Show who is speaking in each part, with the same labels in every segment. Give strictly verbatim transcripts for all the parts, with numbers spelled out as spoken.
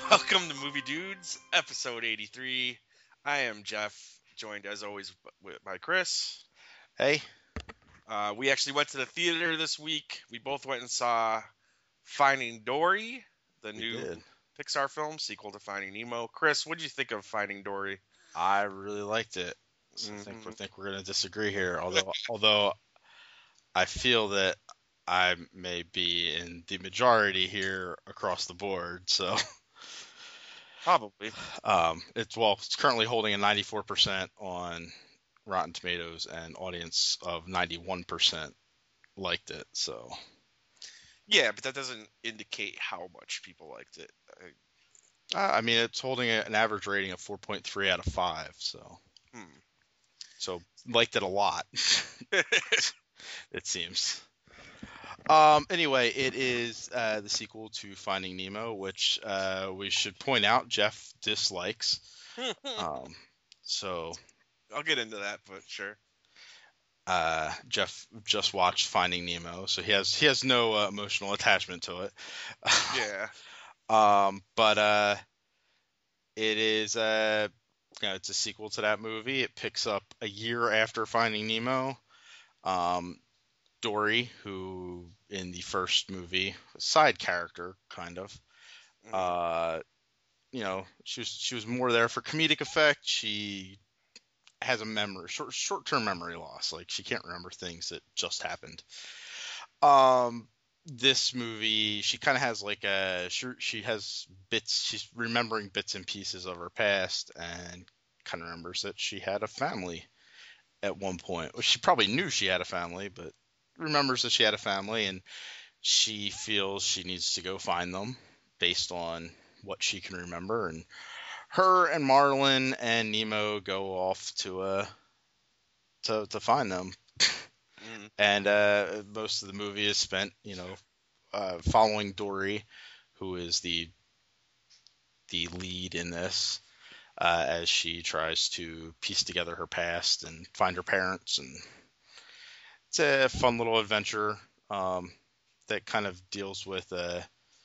Speaker 1: Welcome to Movie Dudes, episode eighty-three. I am Jeff, joined as always b- by Chris.
Speaker 2: Hey,
Speaker 1: Uh, we actually went to the theater this week. We both went and saw Finding Dory, the
Speaker 2: we
Speaker 1: new
Speaker 2: did.
Speaker 1: Pixar film, sequel to Finding Nemo. Chris, what did you think of Finding Dory?
Speaker 2: I really liked it. So I think
Speaker 1: hmm
Speaker 2: we think we're gonna disagree here. Although, although I feel that I may be in the majority here across the board. So,
Speaker 1: Probably.
Speaker 2: um, it's well, it's currently holding a ninety-four percent on Rotten Tomatoes, and audience of ninety-one percent liked it. So,
Speaker 1: Yeah, but that doesn't indicate how much people liked it.
Speaker 2: uh, I mean, it's holding a, an average rating of four point three out of five. So,
Speaker 1: Hmm.
Speaker 2: so liked it a lot. It seems. Um, anyway, it is uh, the sequel to Finding Nemo, which uh, we should point out Jeff dislikes. Um, so
Speaker 1: I'll get into that, but sure.
Speaker 2: uh, Jeff just watched Finding Nemo, so he has he has no uh, emotional attachment to it.
Speaker 1: Yeah.
Speaker 2: um, but uh, it is uh, you know, it's a sequel to that movie. It picks up a year after Finding Nemo. Um, Dory, who in the first movie, a side character kind of.
Speaker 1: hmm
Speaker 2: Uh, you know, she was she was more there for comedic effect. She has a memory short short term memory loss. Like she can't remember things that just happened. Um, this movie, she kind of has like a she, she has bits. She's remembering bits and pieces of her past, and kind of remembers that she had a family at one point. Well, she probably knew she had a family, but remembers that she had a family, and she feels she needs to go find them based on what she can remember. And her and Marlin and Nemo go off to uh to to find them.
Speaker 1: hmm
Speaker 2: And uh, most of the movie is spent, you know, uh, following Dory, who is the the lead in this, uh, as she tries to piece together her past and find her parents. And it's a fun little adventure um, that kind of deals with uh,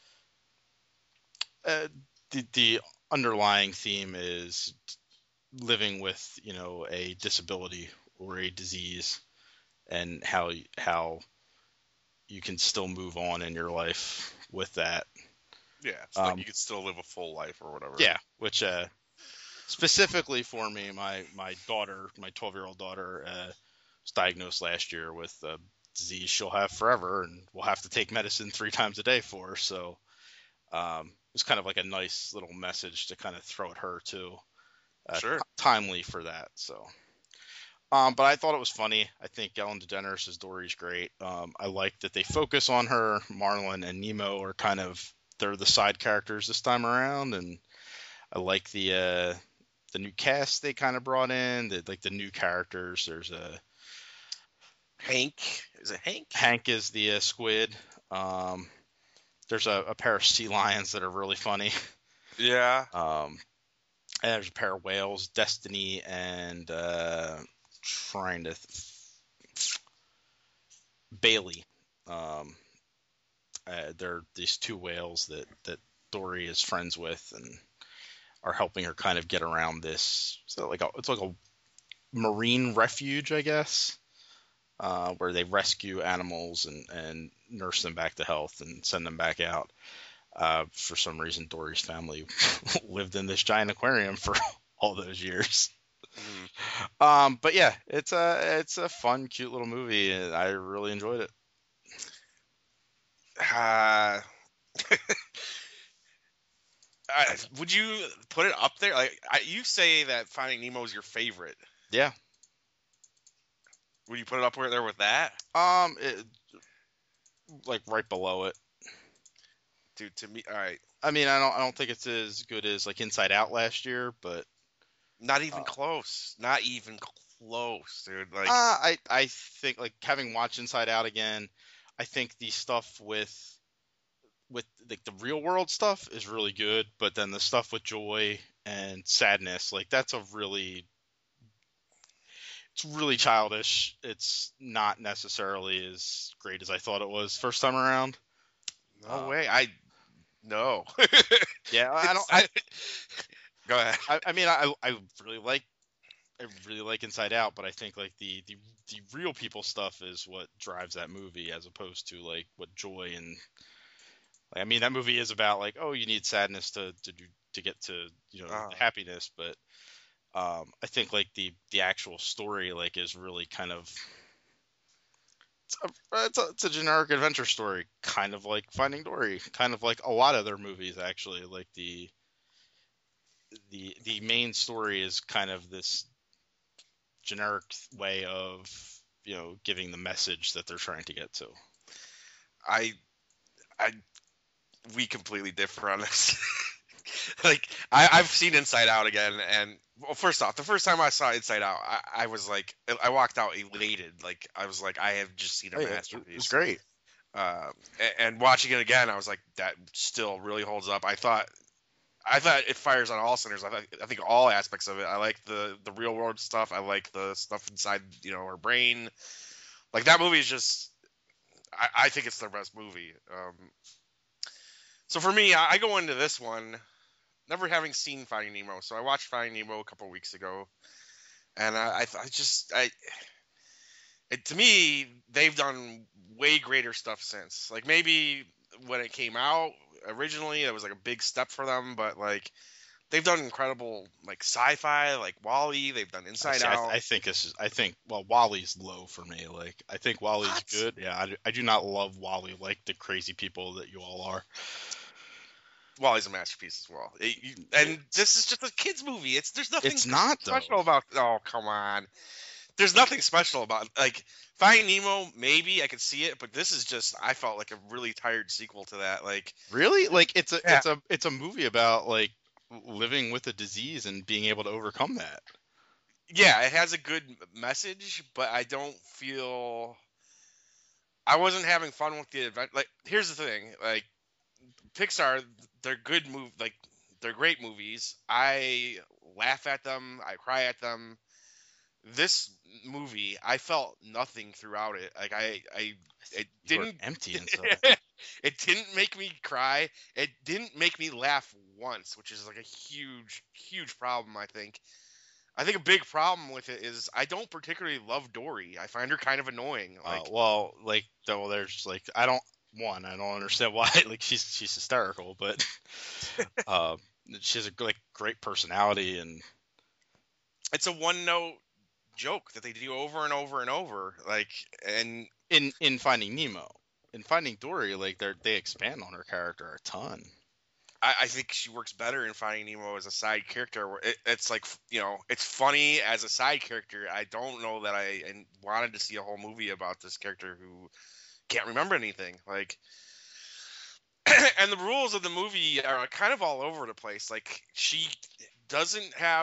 Speaker 2: uh, the the underlying theme is living with, you know, a disability or a disease, and how how you can still move on in your life with that.
Speaker 1: Yeah, it's like
Speaker 2: Um,
Speaker 1: you could still live a full life or whatever.
Speaker 2: yeah, which uh, specifically for me, my my daughter, my twelve year old daughter, uh, was diagnosed last year with a disease she'll have forever, and will have to take medicine three times a day for. So um, it's kind of like a nice little message to kind of throw at her too. Uh,
Speaker 1: Sure.
Speaker 2: timely for that. So. Um, but I thought it was funny. I think Ellen DeGeneres' Dory's great. Um, I like that they focus on her. Marlin and Nemo are kind of they're the side characters this time around, and I like the uh, the new cast they kind of brought in. The, like the new characters. There's a
Speaker 1: Hank. Is it Hank?
Speaker 2: Hank is the uh, squid. Um, there's a, a pair of sea lions that are really funny.
Speaker 1: Yeah.
Speaker 2: Um, and there's a pair of whales, Destiny and uh, trying to th- Bailey. Um, Uh, they're these two whales that that Dory is friends with and are helping her kind of get around this. So like a, it's like a marine refuge, I guess, uh, where they rescue animals and and nurse them back to health and send them back out. Uh, for some reason, Dory's family lived in this giant aquarium for all those years.
Speaker 1: Mhm.
Speaker 2: Um, but yeah, it's a it's a fun, cute little movie, and I really enjoyed it.
Speaker 1: Uh, uh, would you put it up there? Like I, you say that Finding Nemo is your favorite.
Speaker 2: Yeah.
Speaker 1: Would you put it up there with that?
Speaker 2: Um, it, like right below it.
Speaker 1: Dude, to me, all right,
Speaker 2: I mean, I don't I don't think it's as good as like Inside Out last year, but
Speaker 1: not
Speaker 2: uh,
Speaker 1: even close. Not even close, dude.
Speaker 2: uh,
Speaker 1: Like,
Speaker 2: I I think like having watched Inside Out again, I think the stuff with with like the real world stuff is really good, but then the stuff with joy and sadness, like that's a really it's really childish. It's not necessarily as great as I thought it was first time around.
Speaker 1: no
Speaker 2: Um,
Speaker 1: way. I no.
Speaker 2: Yeah, I don't.
Speaker 1: It's-
Speaker 2: I,
Speaker 1: Go ahead.
Speaker 2: I, I mean, I, I really like, I really like Inside Out, but I think like the, the, the real people stuff is what drives that movie, as opposed to like what joy and, like, I mean, that movie is about like, oh, you need sadness to to do to get to, you know,
Speaker 1: Uh,
Speaker 2: happiness, but um, I think like the the actual story like is really kind of, it's a, it's a it's a generic adventure story, kind of like Finding Dory, kind of like a lot of their movies actually. Like the the the main story is kind of this generic way of, you know, giving the message that they're trying to get to.
Speaker 1: I, I, we completely differ on this. Like, I, I've seen Inside Out again, and well, first off, the first time I saw Inside Out, I, I was like, I walked out elated. Like, I was like, I have just seen a
Speaker 2: Oh, yeah,
Speaker 1: masterpiece.
Speaker 2: it was great.
Speaker 1: Um, a- and watching it again, I was like, that still really holds up. I thought, I thought it fires on all cylinders. I, thought, I think all aspects of it. I like the the real world stuff. I like the stuff inside, you know, her brain. Like, that movie is just, I, I think it's their best movie. Um, so for me, I, I go into this one never having seen Finding Nemo. So I watched Finding Nemo a couple weeks ago, and I, I, I just, I, it, to me, they've done way greater stuff since. Like, maybe when it came out originally, it was like a big step for them, but like they've done incredible like sci-fi, like Wall-E. They've done Inside
Speaker 2: See, I,
Speaker 1: Out.
Speaker 2: I think this is. I think well, Wally's low for me. Like I think Wally's
Speaker 1: What?
Speaker 2: good. Yeah, I, do- I do not love Wally like the crazy people that you all are.
Speaker 1: Wall-E's a masterpiece as well. It- you- and this is just a kids movie. It's there's nothing
Speaker 2: It's not though.
Speaker 1: special about. Oh, come on. There's nothing special about like Finding Nemo. Maybe I could see it, but this is just I felt like a really tired sequel to that. Like,
Speaker 2: Really? Like it's a
Speaker 1: Yeah.
Speaker 2: it's a it's a movie about like living with a disease and being able to overcome that.
Speaker 1: yeah, it has a good message, but I don't feel I wasn't having fun with the event. Like, here's the thing: like Pixar, they're good move, like they're great movies. I laugh at them, I cry at them. This movie, I felt nothing throughout it. Like I, I, it
Speaker 2: You were
Speaker 1: didn't.
Speaker 2: empty inside.
Speaker 1: It didn't make me cry. It didn't make me laugh once, which is like a huge, huge problem. I think. I think a big problem with it is I don't particularly love Dory. I find her kind of annoying. Like,
Speaker 2: Uh, well, like though, there's like I don't one I don't understand why like she's she's hysterical, but uh, she has a like great personality and
Speaker 1: it's a one note joke that they do over and over and over. Like, and
Speaker 2: in in Finding Nemo, in Finding Dory, like they they expand on her character a ton.
Speaker 1: I, I think she works better in Finding Nemo as a side character. Where it, it's like, you know, it's funny as a side character. I don't know that I and wanted to see a whole movie about this character who can't remember anything. Like, and the rules of the movie are kind of all over the place. Like, she doesn't have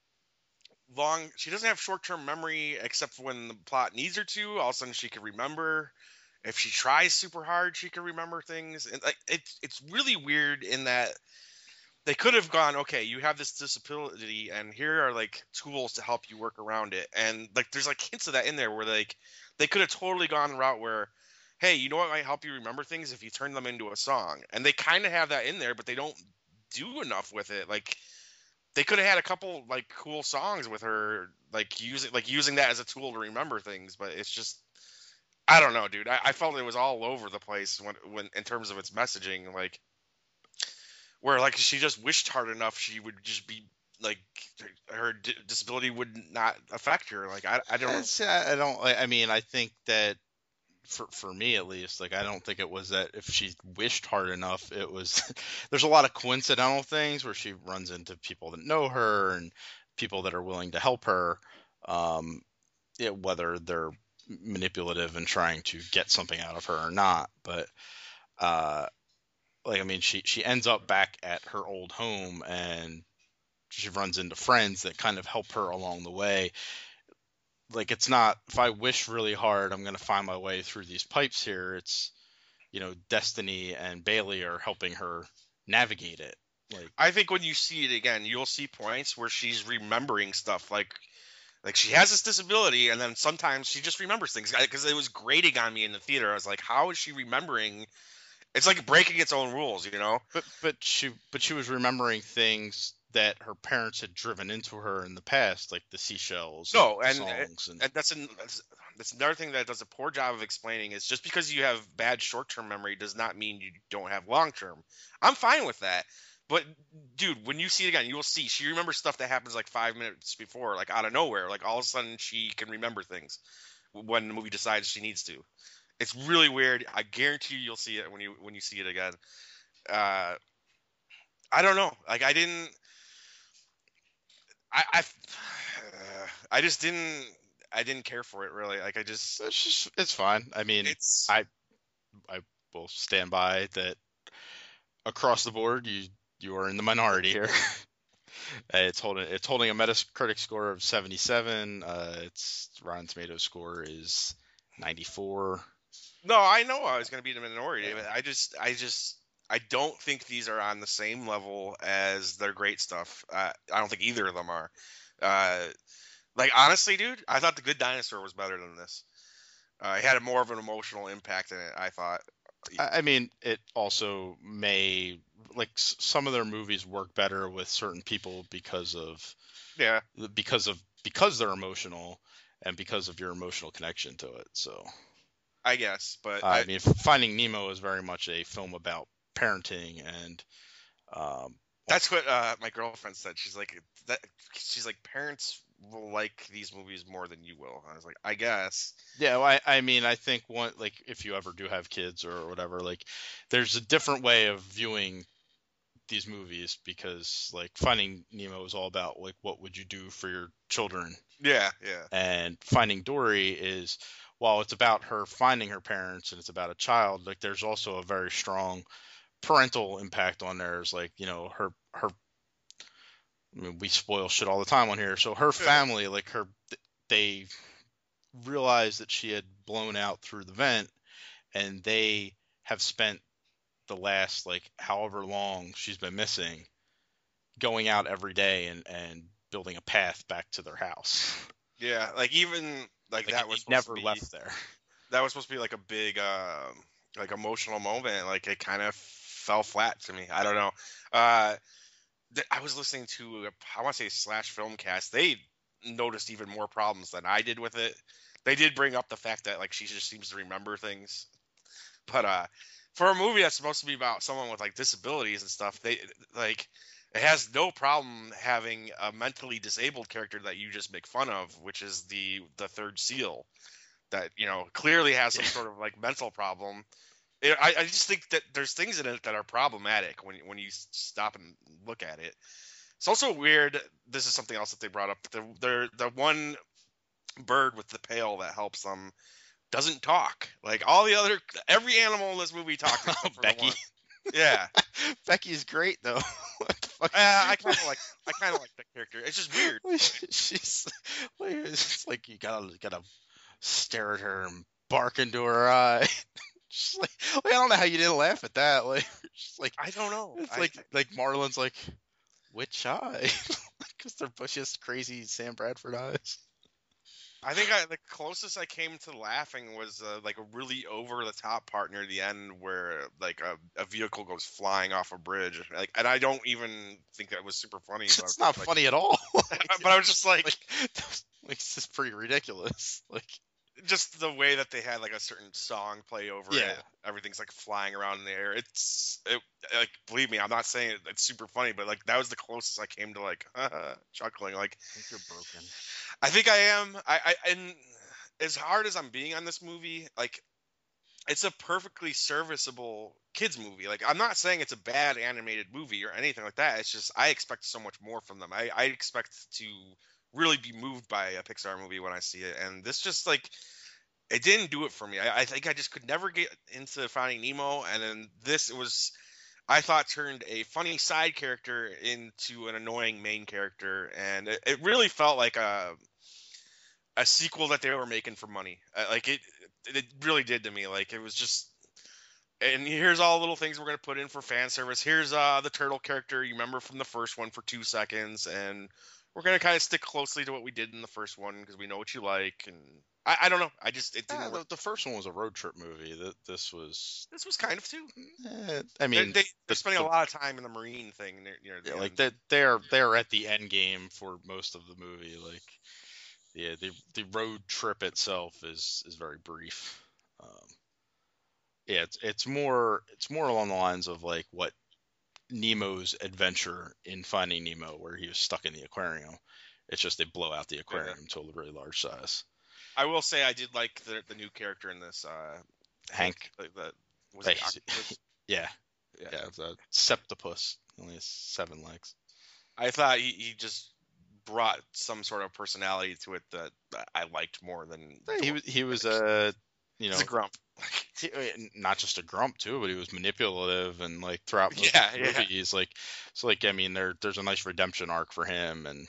Speaker 1: long. She doesn't have short term memory except for when the plot needs her to. All of a sudden, she can remember. If she tries super hard, she can remember things. And like, it's it's really weird in that they could have gone, okay, you have this disability, and here are like tools to help you work around it. And like, there's like hints of that in there where like they could have totally gone the route where, hey, you know what might help you remember things if you turn them into a song. And they kind of have that in there, but they don't do enough with it. Like, they could have had a couple like cool songs with her, like using like using that as a tool to remember things. But it's just, I don't know, dude. I, I felt it was all over the place when when in terms of its messaging. Like, where like she just wished hard enough, she would just be like her d- disability would not affect her. Like, I I don't.
Speaker 2: It's, I I don't. I I mean, I think that for for me at least, like I don't think it was that if she wished hard enough, it was. There's a lot of coincidental things where she runs into people that know her and people that are willing to help her, um, yeah, whether they're manipulative and trying to get something out of her or not. But uh, like I mean, she she ends up back at her old home and she runs into friends that kind of help her along the way. Like, it's not, if I wish really hard, I'm going to find my way through these pipes here. It's, you know, Destiny and Bailey are helping her navigate it. Like,
Speaker 1: I think when you see it again, you'll see points where she's remembering stuff. Like, like she has this disability, and then sometimes she just remembers things. Because it was grating on me in the theater. I was like, how is she remembering It's like breaking its own rules, you know.
Speaker 2: But but she but she was remembering things that her parents had driven into her in the past, like the seashells and
Speaker 1: No,
Speaker 2: the
Speaker 1: and,
Speaker 2: songs and
Speaker 1: and that's, an, that's that's another thing that does a poor job of explaining is just because you have bad short-term memory does not mean you don't have long-term. I'm fine with that. But dude, when you see it again, you will see she remembers stuff that happens like five minutes before, like out of nowhere. Like all of a sudden she can remember things when the movie decides she needs to. It's really weird. I guarantee you you'll see it when you when you see it again. Uh, I don't know. Like I didn't. I I, I just didn't. I didn't care for it really. Like I just.
Speaker 2: it's just it's fine. I mean,
Speaker 1: It's.
Speaker 2: I I will stand by that across the board. You you are in the minority here. Uh, it's holding it's holding a Metacritic score of seventy-seven. Uh, its Rotten Tomatoes score is ninety-four.
Speaker 1: No, I know I was going to be the minority, but I just, I just, I don't think these are on the same level as their great stuff. Uh, I don't think either of them are. Uh, like honestly, dude, I thought The Good Dinosaur was better than this. Uh, it had a more of an emotional impact in it. I thought.
Speaker 2: I I mean, it also may like s- some of their movies work better with certain people because of
Speaker 1: Yeah,
Speaker 2: because of because they're emotional and because of your emotional connection to it. So
Speaker 1: I guess, but
Speaker 2: I
Speaker 1: I,
Speaker 2: mean, Finding Nemo is very much a film about parenting and um,
Speaker 1: that's what uh, my girlfriend said. She's like that. She's like parents will like these movies more than you will. I was like, I guess.
Speaker 2: yeah, well, I, I mean, I think one like if you ever do have kids or whatever, like there's a different way of viewing these movies because like Finding Nemo is all about like what would you do for your children,
Speaker 1: Yeah, yeah,
Speaker 2: and Finding Dory is while it's about her finding her parents and it's about a child, like there's also a very strong parental impact on theirs. Like you know her her. I mean, we spoil shit all the time on here. So her family, like her, they realized that she had blown out through the vent, and they have spent the last like however long she's been missing going out every day and and building a path back to their house.
Speaker 1: yeah. Like even like
Speaker 2: Like
Speaker 1: that
Speaker 2: it,
Speaker 1: was
Speaker 2: it
Speaker 1: supposed to
Speaker 2: never
Speaker 1: be
Speaker 2: left there.
Speaker 1: that was supposed to be like a big um like emotional moment. Like it kind of fell flat to me. I don't know. Uh, th- I was listening to a, I want to say Slash Filmcast. They noticed even more problems than I did with it. They did bring up the fact that like she just seems to remember things, but uh, for a movie that's supposed to be about someone with like disabilities and stuff, they like it has no problem having a mentally disabled character that you just make fun of, which is the the third seal that you know clearly has some sort of like mental problem. It, I, I just think that there's things in it that are problematic when when you stop and look at it. It's also weird. This is something else that they brought up. The the the one bird with the pail that helps them doesn't talk. Like all the other, every animal in this movie talks except for the
Speaker 2: Becky.
Speaker 1: one. Yeah,
Speaker 2: Becky's great though. What the fuck?
Speaker 1: uh, I kind of like I kind of like that character. It's just weird.
Speaker 2: She's like, it's like you gotta gotta stare at her and bark into her eye. Just like, like, I don't know how you didn't laugh at that. Like, just like
Speaker 1: I don't know.
Speaker 2: it's
Speaker 1: I
Speaker 2: like like Marlon's like, which eye? Because they're both just crazy Sam Bradford eyes.
Speaker 1: I think I, the closest I came to laughing was uh, like a really over the top part near the end where like a, a vehicle goes flying off a bridge. Like, and I don't even think that was super funny. But I was
Speaker 2: It's not
Speaker 1: like,
Speaker 2: funny at all. Like,
Speaker 1: but I was just like,
Speaker 2: like, like it's just pretty ridiculous. Like,
Speaker 1: just the way that they had like a certain song play over
Speaker 2: yeah,
Speaker 1: it. Everything's like flying around in the air. It's it, like believe me, I'm not saying it, it's super funny, but like that was the closest I came to like chuckling. Like
Speaker 2: I think you're broken.
Speaker 1: I think I am. I, I and as hard as I'm being on this movie, like it's a perfectly serviceable kids movie. Like I'm not saying it's a bad animated movie or anything like that. It's just I expect so much more from them. I, I expect to really be moved by a Pixar movie when I see it, and this just like it didn't do it for me. I, I think I just could never get into Finding Nemo, and then this it was I thought turned a funny side character into an annoying main character, and it, it really felt like a a sequel that they were making for money. Uh, like it, it really did to me. Like it was just, and here's all the little things we're gonna put in for fan service. Here's uh the turtle character you remember from the first one for two seconds, and we're gonna kind of stick closely to what we did in the first one because we know what you like. And I, I don't know. I just it didn't
Speaker 2: Yeah,
Speaker 1: work.
Speaker 2: the, the first one was a road trip movie. That this was.
Speaker 1: This was kind of too.
Speaker 2: Eh, I
Speaker 1: They,
Speaker 2: mean,
Speaker 1: they, they're
Speaker 2: the,
Speaker 1: spending
Speaker 2: the,
Speaker 1: a lot of time in the marine thing near, near the
Speaker 2: yeah,
Speaker 1: end.
Speaker 2: like that they're they're at the end game for most of the movie. Like, yeah, the the road trip itself is is very brief. Um, yeah, it's it's more it's more along the lines of like what Nemo's adventure in Finding Nemo, where he was stuck in the aquarium. It's just they blow out the aquarium
Speaker 1: Yeah.
Speaker 2: to a really large size.
Speaker 1: I will say I did like the the new character in this. Uh,
Speaker 2: Hank,
Speaker 1: like the was
Speaker 2: like,
Speaker 1: it octopus?
Speaker 2: yeah,
Speaker 1: Yeah.
Speaker 2: yeah, it's a septopus. He only has seven legs.
Speaker 1: I thought he, he just brought some sort of personality to it that, that I liked more than
Speaker 2: Yeah, he was he was a you know
Speaker 1: he's a grump.
Speaker 2: he- not just a grump too, but he was manipulative and like throughout most
Speaker 1: Yeah,
Speaker 2: of the
Speaker 1: yeah.
Speaker 2: movie, he's like so like I mean there there's a nice redemption arc for him, and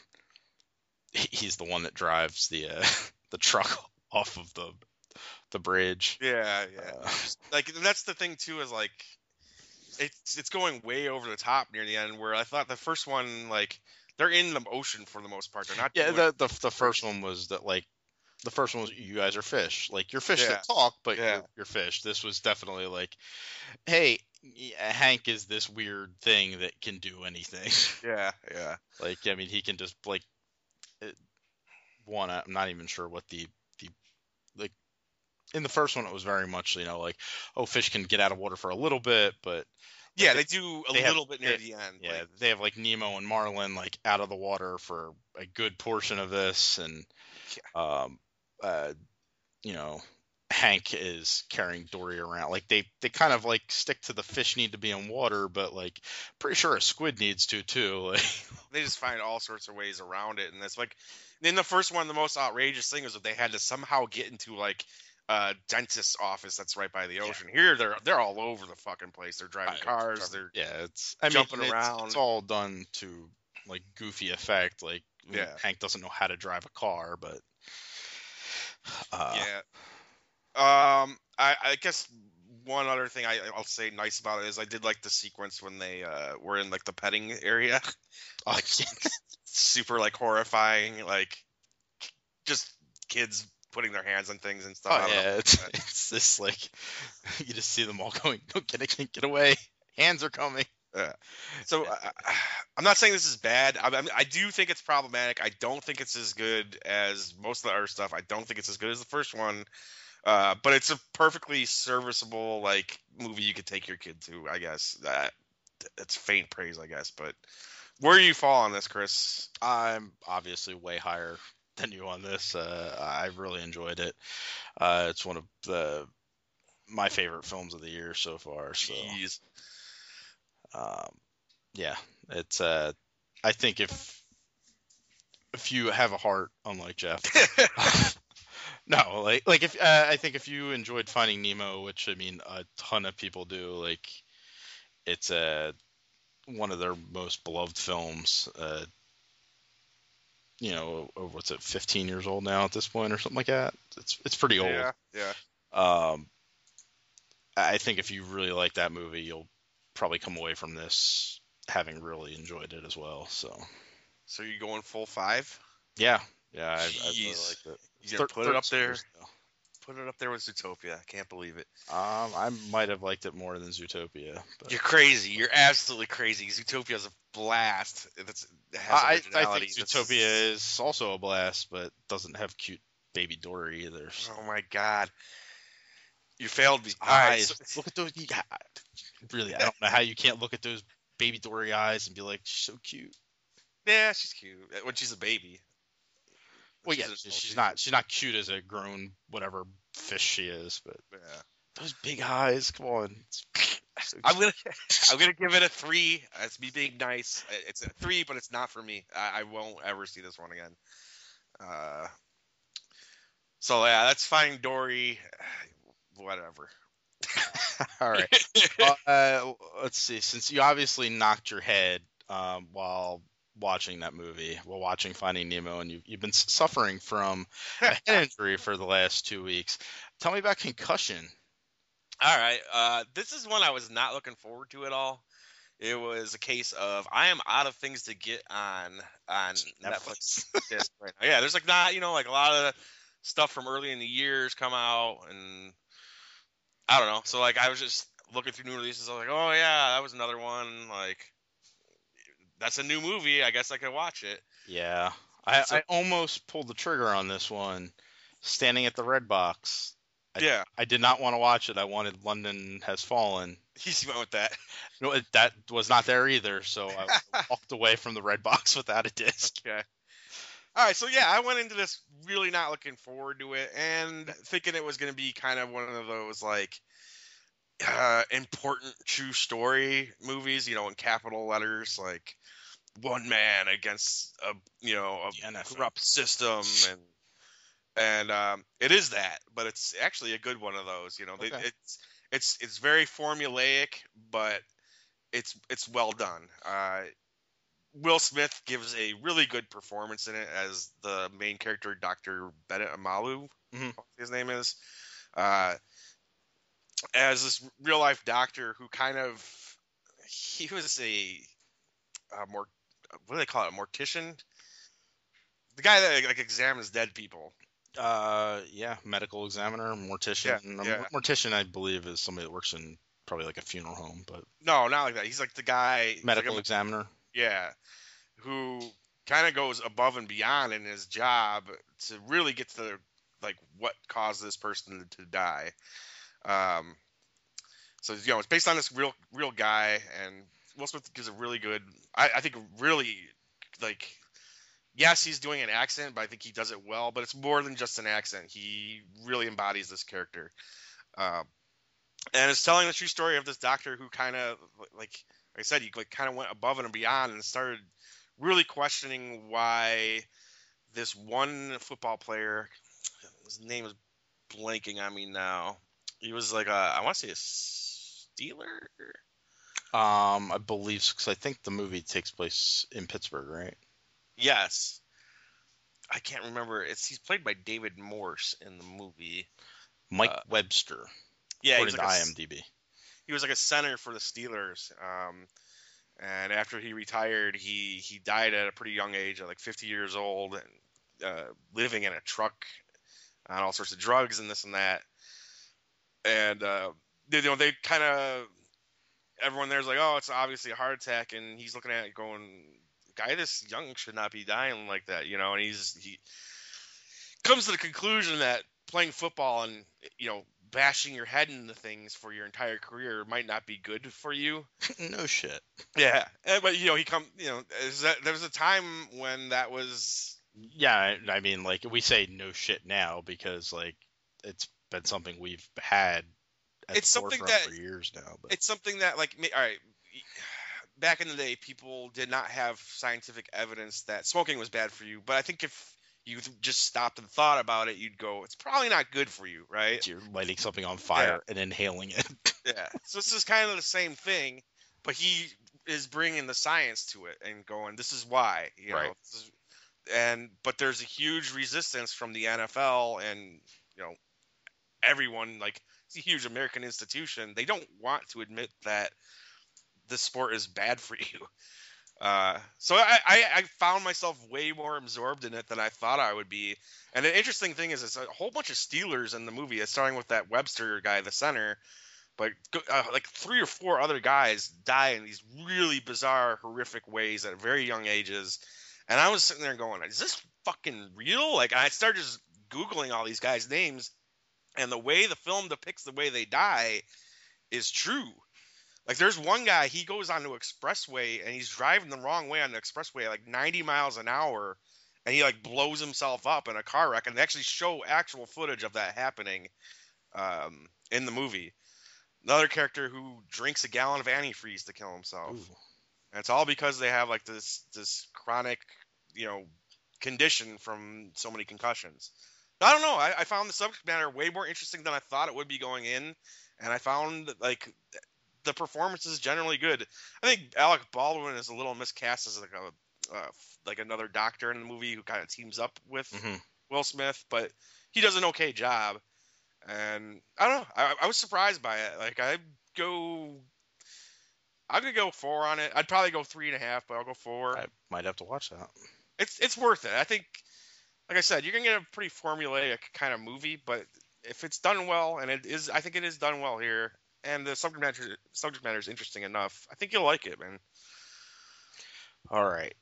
Speaker 2: he- he's the one that drives the uh, the truck off of the the bridge.
Speaker 1: Yeah, yeah.
Speaker 2: Uh,
Speaker 1: Like that's the thing too is like it's it's going way over the top near the end where I thought the first one like they're in the ocean for the most part. They're not.
Speaker 2: yeah,
Speaker 1: doing
Speaker 2: the, the the first one was that like the first one was you guys are fish, like you're fish
Speaker 1: Yeah,
Speaker 2: that talk, but
Speaker 1: yeah.
Speaker 2: you're, you're fish. This was definitely like, hey, yeah, Hank is this weird thing that can do anything.
Speaker 1: Yeah, yeah.
Speaker 2: Like I mean, he can just like it, one. I'm not even sure what the the like in the first one it was very much you know like oh fish can get out of water for a little bit, but
Speaker 1: Yeah,
Speaker 2: they,
Speaker 1: they do a
Speaker 2: they have-
Speaker 1: little bit near
Speaker 2: they-
Speaker 1: the end.
Speaker 2: yeah,
Speaker 1: Like,
Speaker 2: they have like Nemo and Marlin like out of the water for a good portion of this, and um, uh, you know, Hank is carrying Dory around. Like they they kind of like stick to the fish need to be in water, but like pretty sure a squid needs to too. Like
Speaker 1: they just find all sorts of ways around it, and it's like in the first one, the most outrageous thing was that they had to somehow get into like a dentist's office that's right by the ocean. Here, they're they're all over the fucking place. They're driving cars. They're
Speaker 2: yeah, it's I
Speaker 1: jumping
Speaker 2: mean, it's,
Speaker 1: around.
Speaker 2: It's all done to like goofy effect. Like
Speaker 1: Yeah.
Speaker 2: Hank doesn't know how to drive a car, but uh,
Speaker 1: yeah. Um, I, I guess one other thing I, I'll say nice about it is I did like the sequence when they uh, were in like the petting area, like super like horrifying, like just kids putting their hands on things and stuff.
Speaker 2: Oh
Speaker 1: I don't know.
Speaker 2: yeah, it's, it's this like you just see them all going, "No, get it, get away! Hands are coming."
Speaker 1: Yeah. So uh, I'm not saying this is bad. I, I, mean, I do think it's problematic. I don't think it's as good as most of the other stuff. I don't think it's as good as the first one. Uh, but it's a perfectly serviceable like movie you could take your kid to. I guess that it's faint praise, I guess. But where do you fall on this, Chris?
Speaker 2: I'm obviously way higher than you on this. Uh, I really enjoyed it. Uh, it's one of the my favorite films of the year so far. So,
Speaker 1: Jeez.
Speaker 2: um, yeah, it's. Uh, I think if if you have a heart, unlike Jeff. No, like like if uh, I think if you enjoyed Finding Nemo, which I mean a ton of people do, like it's a uh, one of their most beloved films. Uh, you know, what's it, fifteen years old now at this point or something like that. It's it's pretty old.
Speaker 1: Yeah, yeah.
Speaker 2: Um, I think if you really like that movie, you'll probably come away from this having really enjoyed it as well. So,
Speaker 1: so you're going full five?
Speaker 2: Yeah, yeah, I, I really
Speaker 1: Jeez.
Speaker 2: liked it.
Speaker 1: You gonna put it up there?
Speaker 2: Years,
Speaker 1: Put it up there with Zootopia. I can't believe it.
Speaker 2: Um, I might have liked it more than Zootopia. But...
Speaker 1: You're crazy. You're absolutely crazy. Zootopia is a blast. It's, it has
Speaker 2: I, I
Speaker 1: originality.
Speaker 2: think Zootopia is also a blast, but doesn't have cute baby Dory either. So.
Speaker 1: Oh my god. You failed me.
Speaker 2: Eyes.
Speaker 1: Right, so...
Speaker 2: Look at those. Yeah, really, I don't know how you can't look at those baby Dory eyes and be like, she's so cute.
Speaker 1: Yeah, she's cute when she's a baby.
Speaker 2: Well, yeah, she's, she's not. She's not cute as a grown whatever fish she is, but
Speaker 1: yeah.
Speaker 2: Those big eyes. Come on.
Speaker 1: So I'm gonna, I'm gonna give it a three. It's me being nice. It's a three, but it's not for me. I, I won't ever see this one again. Uh. So yeah, that's Finding Dory. Whatever.
Speaker 2: All right. uh, let's see. Since you obviously knocked your head um, while watching that movie, while watching Finding Nemo, and you've, you've been suffering from a head injury for the last two weeks, tell me about Concussion.
Speaker 1: All right. Uh, this is one I was not looking forward to at all. It was a case of I am out of things to get on on Netflix.
Speaker 2: Netflix.
Speaker 1: Yes, right now. Yeah, there's like not, you know, like a lot of stuff from early in the years come out, and I don't know. So like I was just looking through new releases. I was like, oh yeah, that was another one. Like that's a new movie. I guess I could watch it.
Speaker 2: Yeah, I,
Speaker 1: So
Speaker 2: I almost pulled the trigger on this one, standing at the red box. I,
Speaker 1: yeah,
Speaker 2: I did not want to watch it. I wanted London Has Fallen.
Speaker 1: he went with that.
Speaker 2: No, it, that was not there either, so I walked away from the red box without a disc.
Speaker 1: Okay. All right, so yeah, I went into this really not looking forward to it and thinking it was going to be kind of one of those like uh, important true story movies, you know, in capital letters, like one man against a you know
Speaker 2: The N
Speaker 1: a
Speaker 2: F L.
Speaker 1: corrupt system, and and um, it is that, but it's actually a good one of those. You know, They-
Speaker 2: Okay.
Speaker 1: it's it's it's very formulaic, but it's it's well done. Uh, Will Smith gives a really good performance in it as the main character, Doctor Bennett Amalu,
Speaker 2: Mhm.
Speaker 1: his name is, uh, as this real life doctor who kind of he was a, a more what do they call it, a mortician, the guy that like examines dead people.
Speaker 2: Uh, yeah, medical examiner, mortician.
Speaker 1: Yeah,
Speaker 2: A
Speaker 1: yeah.
Speaker 2: mortician, I believe, is somebody that works in probably like a funeral home, but
Speaker 1: No, not like that. He's like the guy. he's
Speaker 2: medical
Speaker 1: like a,
Speaker 2: examiner.
Speaker 1: yeah, who kind of goes above and beyond in his job to really get to like what caused this person to die. Um, so you know, it's based on this real real guy, and Will Smith gives a really good, I, I think, really like. Yes, he's doing an accent, but I think he does it well. But it's more than just an accent. He really embodies this character, um, and it's telling the true story of this doctor who kind of, like, like I said, he like kind of went above and beyond and started really questioning why this one football player, his name is blanking on me now. He was like a, I want to say a Steeler.
Speaker 2: Um, I believe because I think the movie takes place in Pittsburgh, right?
Speaker 1: Yes, I can't remember. It's he's played by David Morse in the movie.
Speaker 2: Mike
Speaker 1: Uh,
Speaker 2: Webster,
Speaker 1: yeah, he was
Speaker 2: according
Speaker 1: like
Speaker 2: to
Speaker 1: a
Speaker 2: IMDb.
Speaker 1: he was like a center for the Steelers. Um, and after he retired, he he died at a pretty young age, at like fifty years old, and uh, living in a truck on all sorts of drugs and this and that. And uh, they, you know, they kind of everyone there's like, oh, it's obviously a heart attack, and he's looking at it going, guy this young should not be dying like that, you know. And he's he comes to the conclusion that playing football and you know bashing your head into things for your entire career might not be good for you.
Speaker 2: No shit.
Speaker 1: Yeah, and, but you know he come you know is that, there was a time when that was
Speaker 2: Yeah, I, I mean, like we say no shit now because like it's been something we've had at
Speaker 1: it's
Speaker 2: the
Speaker 1: something
Speaker 2: forefront
Speaker 1: that
Speaker 2: for years now. But
Speaker 1: it's something that like ma- all right, back in the day people did not have scientific evidence that smoking was bad for you, but I think if you just stopped and thought about it, you'd go, it's probably not good for you, right?
Speaker 2: you're lighting something on fire and inhaling it.
Speaker 1: Yeah. So this is kind of the same thing, but he is bringing the science to it and going, this is why, you know.
Speaker 2: Right.
Speaker 1: This is, and but there's a huge resistance from the N F L and you know everyone. Like it's a huge American institution. They don't want to admit that this sport is bad for you. Uh, so I, I, I found myself way more absorbed in it than I thought I would be. And the interesting thing is, it's a whole bunch of Steelers in the movie. It's starting with that Webster guy, the center, but uh, like three or four other guys die in these really bizarre, horrific ways at very young ages. And I was sitting there going, "Is this fucking real?" Like I started just googling all these guys' names, and the way the film depicts the way they die is true. Like there's one guy, he goes onto expressway and he's driving the wrong way on the expressway at like ninety miles an hour, and he like blows himself up in a car wreck. And they actually show actual footage of that happening um, in the movie. Another character who drinks a gallon of antifreeze to kill himself.
Speaker 2: Ooh.
Speaker 1: And it's all because they have like this this chronic, you know, condition from so many concussions. I don't know. I, I found the subject matter way more interesting than I thought it would be going in, and I found like the performance is generally good. I think Alec Baldwin is a little miscast as like a uh, like another doctor in the movie who kind of teams up with
Speaker 2: Mm-hmm.
Speaker 1: Will Smith, but he does an okay job. And I don't know. I, I was surprised by it. Like I go, I'm gonna go four on it. I'd probably go three and a half, but I'll go four.
Speaker 2: I might have to watch that.
Speaker 1: It's it's worth it. I think like I said, you're gonna get a pretty formulaic kind of movie, but if it's done well, and it is, I think it is done well here, and the subject matter subject matter is interesting enough, I think you'll like it, man.
Speaker 2: All right.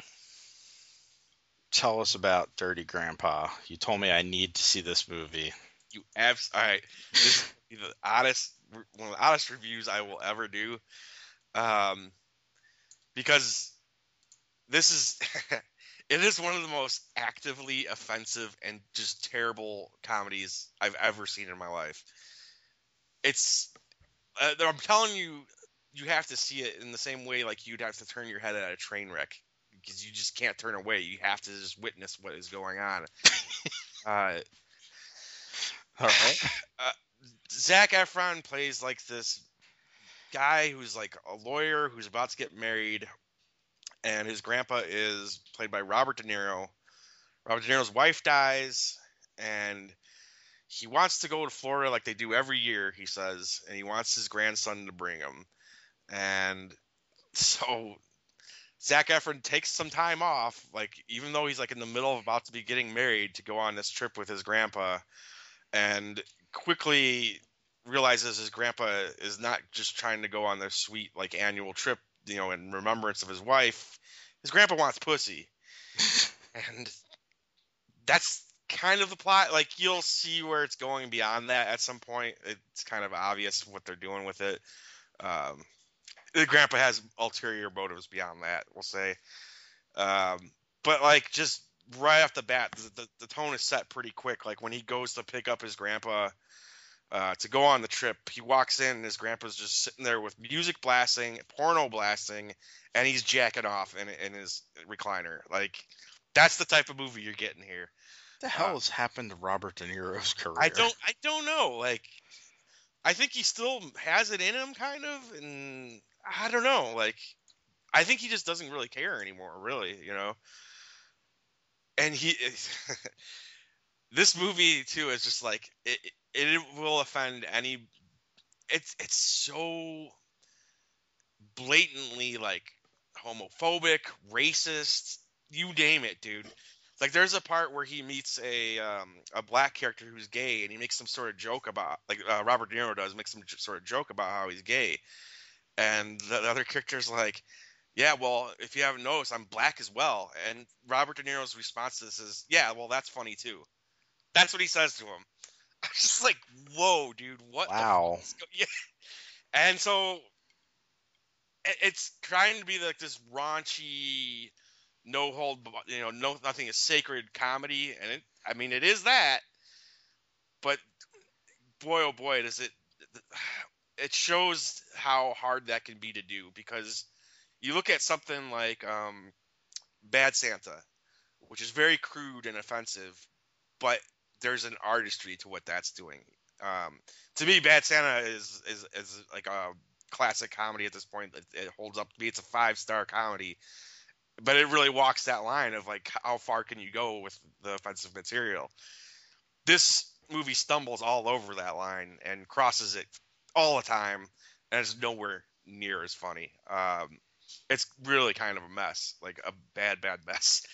Speaker 2: Tell us about Dirty Grandpa. You told me I need to see this movie.
Speaker 1: You abs. All right, this is the oddest, one of the oddest reviews I will ever do, um, because this is. It is one of the most actively offensive and just terrible comedies I've ever seen in my life. It's, uh, I'm telling you, you have to see it in the same way like you'd have to turn your head at a train wreck because you just can't turn away. You have to just witness what is going on. uh,
Speaker 2: All right.
Speaker 1: uh, Zac Efron plays like this guy who's like a lawyer who's about to get married, and his grandpa is played by Robert De Niro. Robert De Niro's wife dies, and he wants to go to Florida like they do every year, he says, and he wants his grandson to bring him. And so Zac Efron takes some time off, like even though he's like in the middle of about to be getting married, to go on this trip with his grandpa, and quickly realizes his grandpa is not just trying to go on this sweet like annual trip, you know, in remembrance of his wife. His grandpa wants pussy. And that's kind of the plot. Like, you'll see where it's going beyond that at some point. It's kind of obvious what they're doing with it. Um, the grandpa has ulterior motives beyond that, we'll say. Um, but, like, just right off the bat, the, the, the tone is set pretty quick. Like, when he goes to pick up his grandpa uh, to go on the trip, he walks in and his grandpa's just sitting there with music blasting, porno blasting, and he's jacking off in, in his recliner. Like, that's the type of movie you're getting here.
Speaker 2: What the hell uh, has happened to Robert De Niro's career?
Speaker 1: I don't, I don't know. Like, I think he still has it in him, kind of, and I don't know. Like, I think he just doesn't really care anymore, really, you know. And he, this movie too is just like it. It will offend any. It's it's so blatantly like homophobic, racist. You name it, dude. Like, there's a part where he meets a um, a black character who's gay, and he makes some sort of joke about, like uh, Robert De Niro does, makes some sort of joke about how he's gay, and the, the other character's like, yeah, well, if you haven't noticed, I'm black as well. And Robert De Niro's response to this is, yeah, well, that's funny too. That's what he says to him. I'm just like, whoa, dude, what?
Speaker 2: Wow.
Speaker 1: The yeah. And so it's trying to be like this raunchy, no hold, you know, no nothing is sacred comedy, and it, I mean, it is that. But boy, oh boy, does it! It shows how hard that can be to do, because you look at something like um, Bad Santa, which is very crude and offensive, but there's an artistry to what that's doing. Um, to me, Bad Santa is, is is like a classic comedy at this point. It, it holds up to me. It's a five star comedy, but it really walks that line of like, how far can you go with the offensive material? This movie stumbles all over that line and crosses it all the time, and it's nowhere near as funny. Um, it's really kind of a mess, like a bad, bad mess.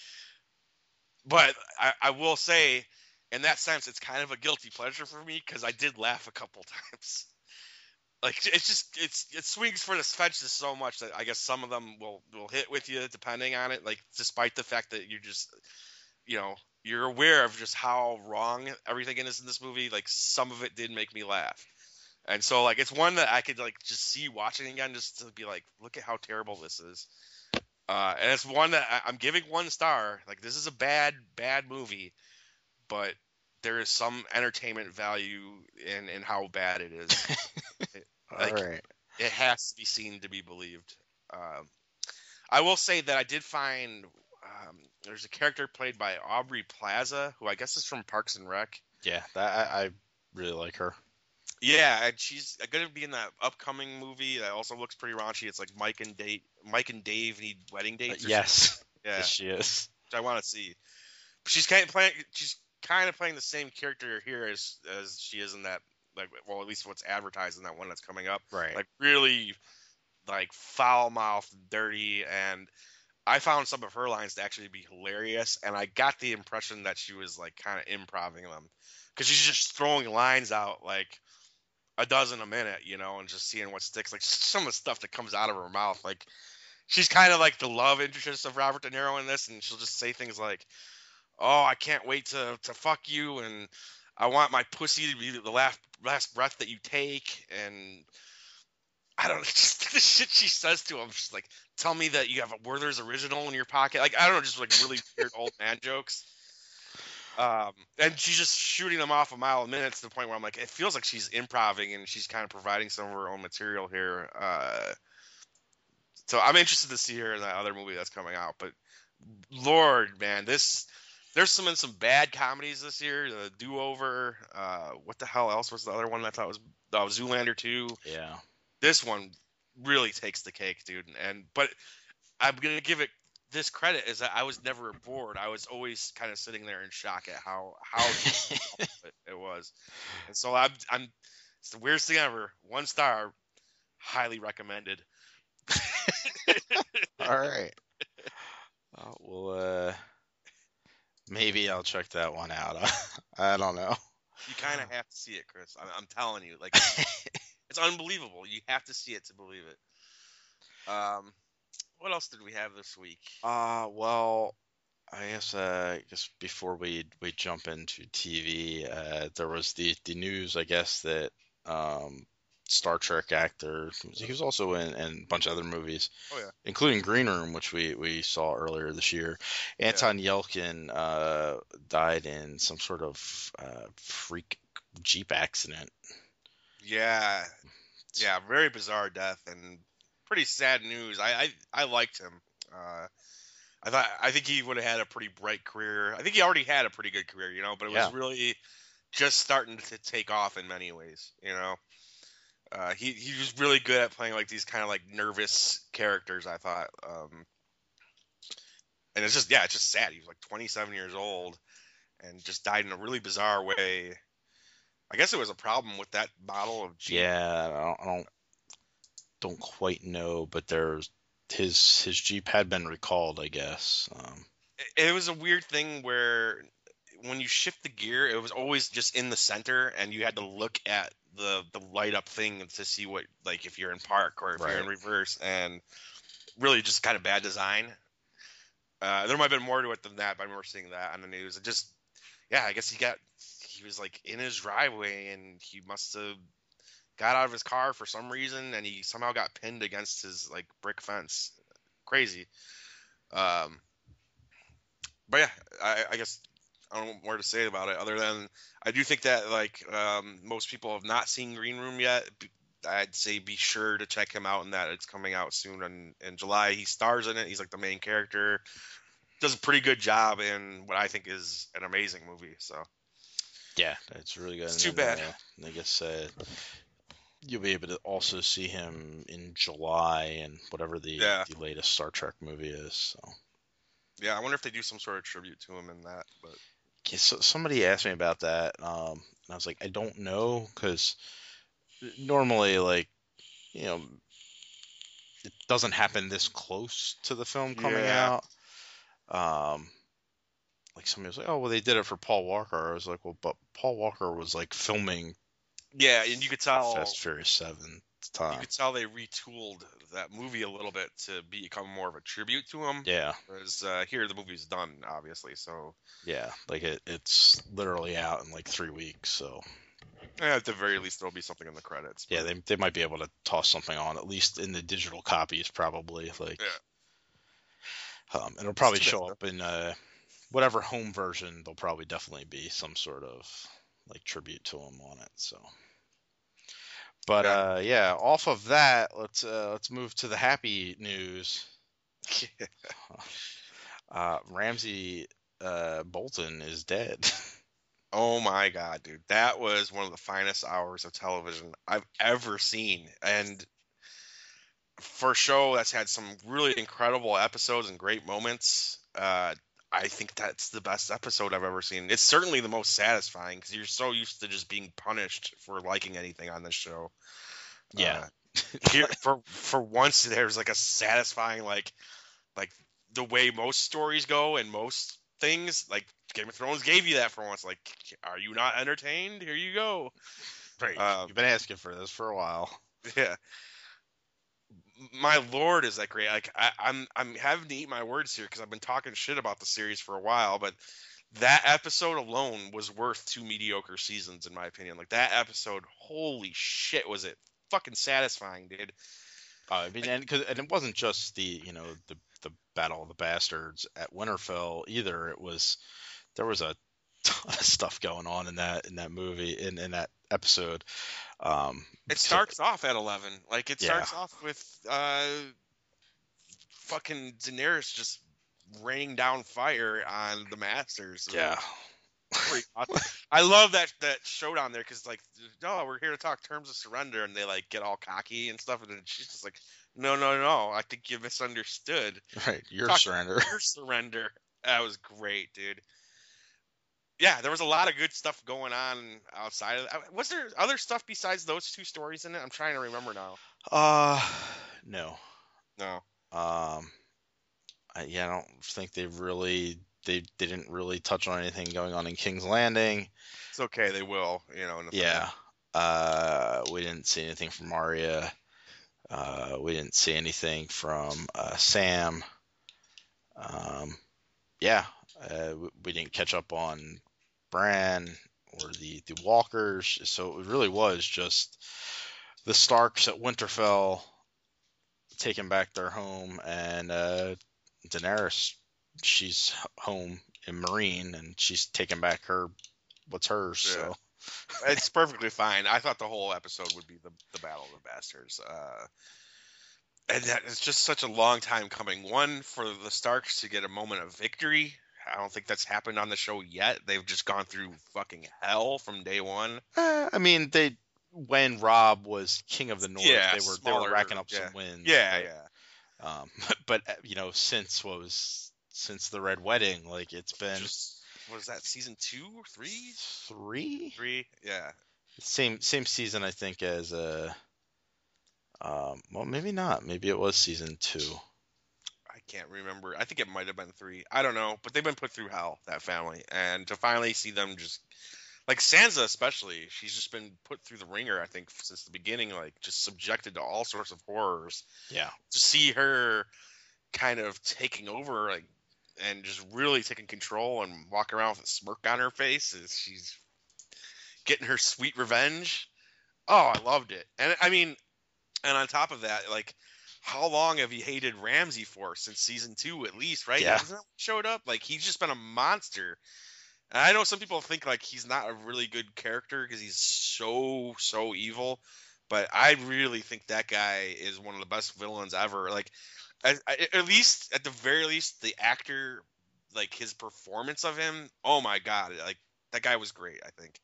Speaker 1: But I, I will say, in that sense, it's kind of a guilty pleasure for me, because I did laugh a couple times. Like, it's just, it's it swings for the fences so much that I guess some of them will, will hit with you depending on it. Like, despite the fact that you're just, you know, you're aware of just how wrong everything is in this movie, like, some of it did make me laugh. And so, like, it's one that I could, like, just see watching again just to be like, look at how terrible this is. Uh, and it's one that I, I'm giving one star. Like, this is a bad, bad movie, but there is some entertainment value in, in how bad it is. It, like,
Speaker 2: all right.
Speaker 1: It has to be seen to be believed. Um, I will say that I did find um, there's a character played by Aubrey Plaza, who I guess is from Parks and Rec.
Speaker 2: Yeah, that I, I really like her.
Speaker 1: Yeah, and she's going to be in that upcoming movie that also looks pretty raunchy. It's like Mike and Dave, Mike and Dave need wedding dates.
Speaker 2: Uh, yes,
Speaker 1: something. Yeah,
Speaker 2: yes, she is.
Speaker 1: Which I want to see. But she's kind of playing. She's kind of playing the same character here as as she is in that. Like, well, at least what's advertised in that one that's coming up.
Speaker 2: Right.
Speaker 1: Like, really, like, foul mouthed, dirty, and I found some of her lines to actually be hilarious, and I got the impression that she was like kind of improvising them, because she's just throwing lines out like a dozen a minute, you know, and just seeing what sticks. Like some of the stuff that comes out of her mouth, like she's kind of like the love interest of Robert De Niro in this, and she'll just say things like, "Oh, I can't wait to to fuck you," and "I want my pussy to be the last last breath that you take," and I don't know, just the shit she says to him. She's like, "Tell me that you have a Werther's original in your pocket." Like, I don't know, just like really weird old man jokes. Um, and she's just shooting them off a mile a minute to the point where I'm like, it feels like she's improvising and she's kind of providing some of her own material here. Uh, so I'm interested to see her in that other movie that's coming out. But Lord, man, this there's some in some bad comedies this year. The Do Over. Uh, what the hell else was the other one I thought was uh, Zoolander two?
Speaker 2: Yeah.
Speaker 1: This one really takes the cake, dude. And but I'm gonna give it this credit is that I was never bored. I was always kind of sitting there in shock at how how it, it was. And so I'm I'm it's the weirdest thing ever. One star, highly recommended.
Speaker 2: All right. Uh, well, uh, maybe I'll check that one out. I don't know.
Speaker 1: You kind of have to see it, Chris. I'm, I'm telling you, like it's unbelievable. You have to see it to believe it. Um. What else did we have this week?
Speaker 2: Uh, well, I guess uh, I guess before we we jump into T V, uh, there was the the news, I guess, that um, Star Trek actor, he was also in, in a bunch of other movies,
Speaker 1: oh, yeah.
Speaker 2: including Green Room, which we, we saw earlier this year. Anton yeah. Yelchin uh, died in some sort of uh, freak Jeep accident.
Speaker 1: Yeah, yeah, very bizarre death and pretty sad news. I I, I liked him. Uh, I thought I think he would have had a pretty bright career. I think he already had a pretty good career, you know, but it was yeah. really just starting to take off in many ways, you know. Uh, he he was really good at playing like these kind of like nervous characters, I thought. Um, and it's just yeah, it's just sad. He was like twenty-seven years old and just died in a really bizarre way. I guess it was a problem with that model of Jeep.
Speaker 2: Yeah, I don't, I don't don't quite know, but there's his his Jeep had been recalled, I guess. Um,
Speaker 1: it, it was a weird thing where when you shift the gear, it was always just in the center, and you had to look at the the light up thing to see what, like, if you're in park or if right. you're in reverse, and really just kind of bad design. Uh, there might have been more to it than that, but I remember seeing that on the news. It just, yeah, I guess he got he was like in his driveway, and he must have got out of his car for some reason, and he somehow got pinned against his like brick fence. Crazy. Um, but yeah, I, I guess I don't know more to say about it other than I do think that like um, most people have not seen Green Room yet. I'd say be sure to check him out, and that it's coming out soon in, in July. He stars in it. He's like the main character. Does a pretty good job in what I think is an amazing movie. So
Speaker 2: yeah, it's really good.
Speaker 1: It's
Speaker 2: and
Speaker 1: too
Speaker 2: then,
Speaker 1: bad.
Speaker 2: Uh, I guess uh, you'll be able to also see him in July and whatever the,
Speaker 1: yeah.
Speaker 2: the latest Star Trek movie is. So
Speaker 1: yeah, I wonder if they do some sort of tribute to him in that. But
Speaker 2: yeah, so somebody asked me about that, um, and I was like, I don't know, because normally, like, you know, it doesn't happen this close to the film coming
Speaker 1: yeah.
Speaker 2: out. Um, like somebody was like, "Oh, well, they did it for Paul Walker." I was like, "Well, but Paul Walker was like filming."
Speaker 1: Yeah, and you could tell
Speaker 2: Fast Furious Seven time.
Speaker 1: You could tell they retooled that movie a little bit to become more of a tribute to him.
Speaker 2: Yeah.
Speaker 1: Whereas uh, here the movie's done, obviously. So
Speaker 2: yeah, like it, it's literally out in like three weeks. So
Speaker 1: yeah, at the very least, there'll be something in the credits.
Speaker 2: But... yeah, they they might be able to toss something on, at least in the digital copies, probably. Like,
Speaker 1: yeah.
Speaker 2: Um, it'll probably show up in uh, whatever home version. There'll probably definitely be some sort of like tribute to him on it. So. But yeah. uh yeah, off of that, let's uh let's move to the happy news. uh Ramsay uh Bolton is dead.
Speaker 1: Oh my god, dude. That was one of the finest hours of television I've ever seen. And for a show that's had some really incredible episodes and great moments, uh I think that's the best episode I've ever seen. It's certainly the most satisfying because you're so used to just being punished for liking anything on this show.
Speaker 2: Yeah.
Speaker 1: Uh, here, for for once, there's like a satisfying like like the way most stories go and most things, like Game of Thrones gave you that for once. Like, are you not entertained? Here you go.
Speaker 2: Right.
Speaker 1: Um,
Speaker 2: You've been asking for this for a while.
Speaker 1: yeah. My lord, is that great? Like, I, I'm I'm having to eat my words here because I've been talking shit about the series for a while, but that episode alone was worth two mediocre seasons, in my opinion. Like, that episode, holy shit, was it fucking satisfying, dude.
Speaker 2: Uh, I mean, and, cause, and it wasn't just the, you know, the, the Battle of the Bastards at Winterfell either. It was, there was a ton of stuff going on in that, in that movie, in, in that episode. Um,
Speaker 1: It
Speaker 2: so-
Speaker 1: starts off at eleven. Like, it
Speaker 2: Yeah.
Speaker 1: starts off with uh, fucking Daenerys just raining down fire on the Masters.
Speaker 2: yeah.
Speaker 1: Pretty awesome. I love that that showdown there because, like, no, we're here to talk terms of surrender, and they like get all cocky and stuff, and then she's just like, no, no, no, I think you misunderstood.
Speaker 2: Right. Your
Speaker 1: Talk-
Speaker 2: surrender.
Speaker 1: Your surrender. That was great, dude. Yeah, there was a lot of good stuff going on outside of that. Was there other stuff besides those two stories in it? I'm trying to remember now.
Speaker 2: Uh, no.
Speaker 1: No.
Speaker 2: Um, I, yeah, I don't think they really, they, they didn't really touch on anything going on in King's Landing.
Speaker 1: It's okay. They will, you know. In the
Speaker 2: Yeah. Uh, we didn't see anything from Arya. Uh, we didn't see anything from uh, Sam. Um, yeah, uh, we, we didn't catch up on Bran or the, the Walkers. So it really was just the Starks at Winterfell taking back their home, and uh, Daenerys, she's home in Marine, and she's taking back her what's hers.
Speaker 1: Yeah.
Speaker 2: So
Speaker 1: It's perfectly fine. I thought the whole episode would be the, the Battle of the Bastards. Uh, and that it's just such a long time coming. One, for the Starks to get a moment of victory. I don't think that's happened on the show yet. They've just gone through fucking hell from day one.
Speaker 2: Uh, I mean, they when Rob was king of the North,
Speaker 1: Yeah,
Speaker 2: they were they
Speaker 1: smaller,
Speaker 2: were racking up
Speaker 1: yeah.
Speaker 2: some wins.
Speaker 1: Yeah,
Speaker 2: but,
Speaker 1: yeah.
Speaker 2: Um, but uh, you know, since what was since the Red Wedding, like it's been
Speaker 1: Just, what is that, season two or three?
Speaker 2: three,
Speaker 1: Three? Yeah.
Speaker 2: same same season, I think, as uh, um, well, maybe not, maybe it was season two.
Speaker 1: I can't remember. I think it might have been three. I don't know. But they've been put through hell, that family. And to finally see them just, like Sansa especially, she's just been put through the ringer, I think, since the beginning, like just subjected to all sorts of horrors.
Speaker 2: Yeah,
Speaker 1: To see her kind of taking over, like, and just really taking control and walk around with a smirk on her face as she's getting her sweet revenge. Oh, I loved it. And I mean, and on top of that, like, how long have you hated Ramsay for? Since season two, at least, right?
Speaker 2: Yeah.
Speaker 1: Hasn't that when he showed up? Like, he's just been a monster. And I know some people think like he's not a really good character because he's so so evil, but I really think that guy is one of the best villains ever. Like, at, at least at the very least, the actor, like his performance of him, oh my god, like that guy was great. I think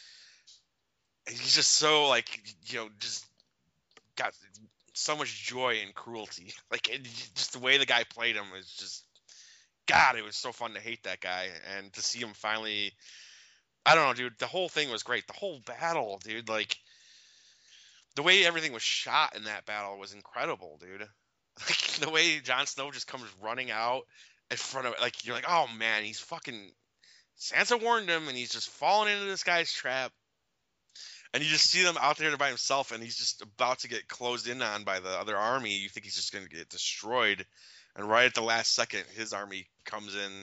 Speaker 1: he's just so, like, you know, just got so much joy and cruelty. Like, it, just the way the guy played him is just, God, it was so fun to hate that guy and to see him finally. I don't know, dude. The whole thing was great. The whole battle, dude. Like, the way everything was shot in that battle was incredible, dude. Like, the way Jon Snow just comes running out in front of it, like, you're like, oh man, he's fucking. Sansa warned him, and he's just falling into this guy's trap. And you just see them out there by himself, and he's just about to get closed in on by the other army. You think he's just going to get destroyed. And right at the last second, his army comes in.